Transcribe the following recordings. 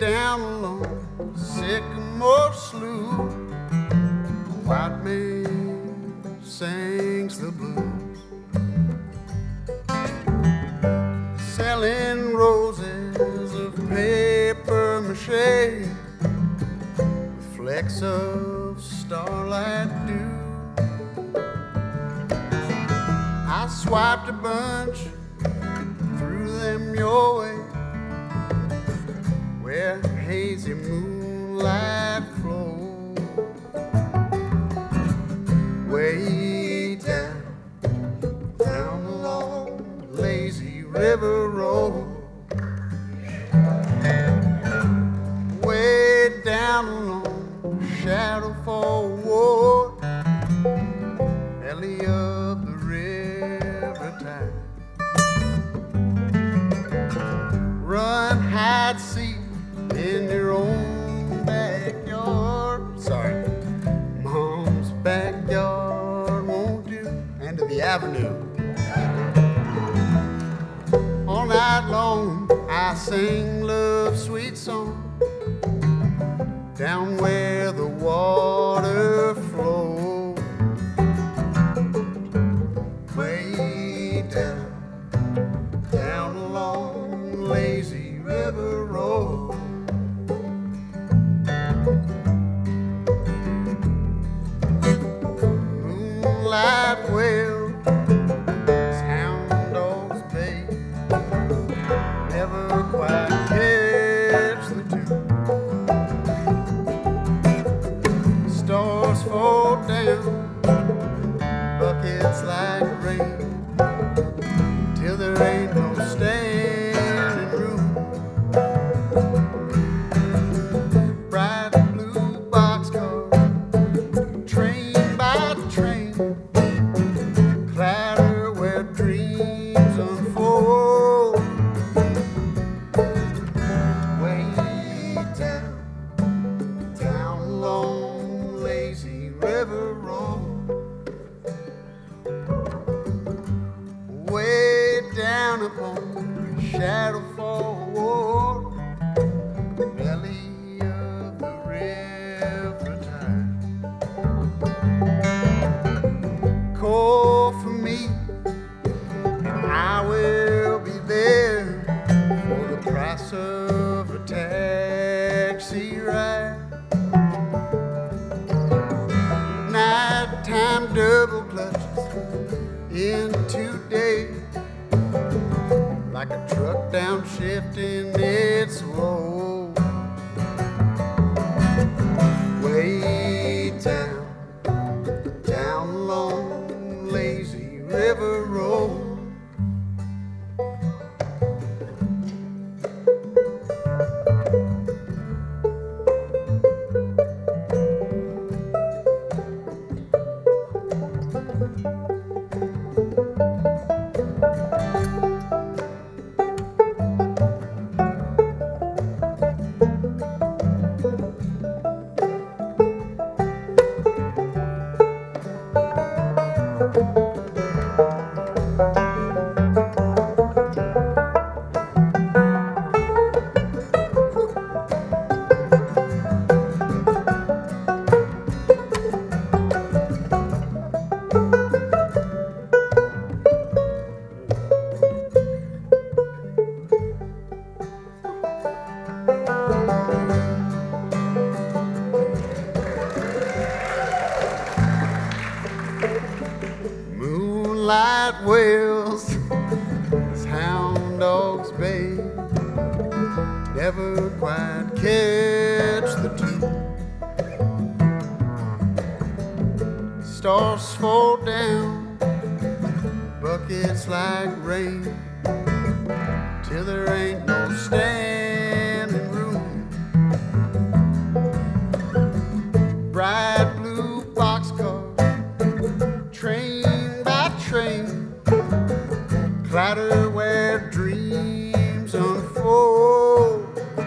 down along Sycamore Slough, white man sings the blues, selling roses of paper mache with flecks of starlight dew. I swiped a bunch, threw them your way, where hazy moonlight flows way down, down along lazy river road, way down along Shadow Forward, belly of the river tide. Run, hide, seek in your own backyard. Sorry, mom's backyard won't do. And to the avenue. All night long I sing love's sweet song, down where the water flows, way down, down along lazy river road. Moonlight wails, hound dogs bay, never quite catch the tune. Stars fall down, buckets like rain, till there ain't no standing room. Bright blue boxcar, train by train, clatter where dreams unfold, way down, down along lazy river road, way down upon Shadow Forward, belly of the river tide. Call for me, and I will be there for the price of a taxi ride. Nighttime double clutches into day, like a truck downshifting its load, way down, down along lazy river road. Moonlight wails, as hound dogs bay, never quite catch the tune. Stars fall down, buckets like rain, till there ain't no standing room. Bright blue boxcar, train by train, clatter where dreams unfold,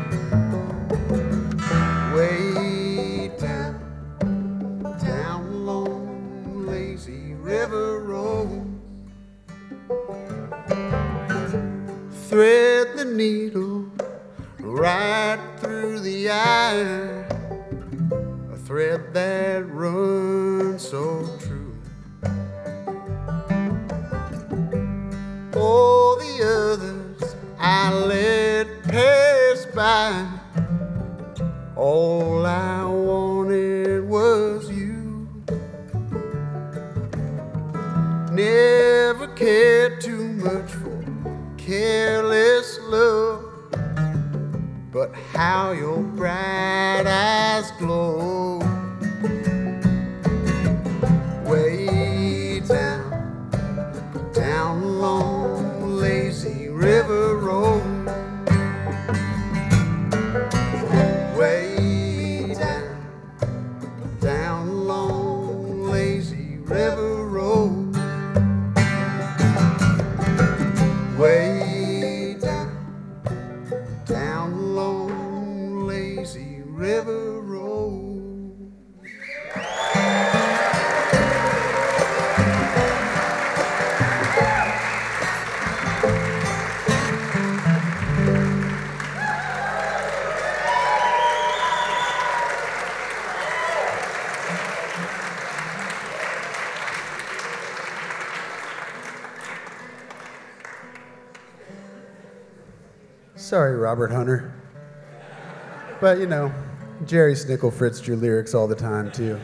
way down, down along lazy river road. Thread the needle right through the eye, a thread that runs so true. All the others I let pass by, all I wanted was you. Never cared too much for careless love, but how your bright eyes glow. Way down, down along lazy river road. Way down, down along lazy river road. Way down, down along lazy river road. Sorry, Robert Hunter. But, you know, Jerry Snickle fritzed your lyrics all the time, too.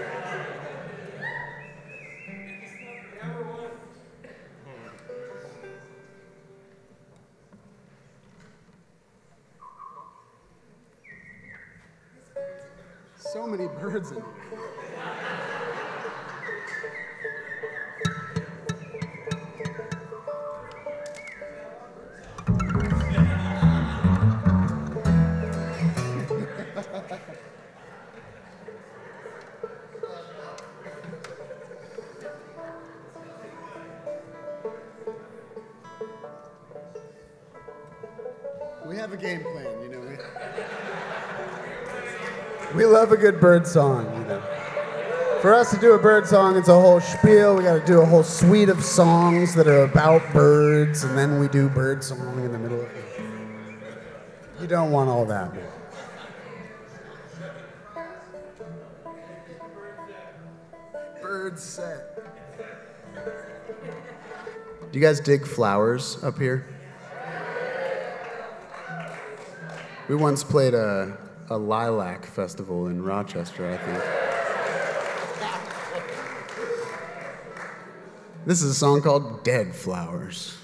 So many birds in here. We have a game plan, you know. We love a good bird song, you know. For us to do a bird song, it's a whole spiel. We got to do a whole suite of songs that are about birds, and then we do bird song in the middle of it. You don't want all that, man. Bird set. Do you guys dig flowers up here? We once played a lilac festival in Rochester, I think. This is a song called Dead Flowers.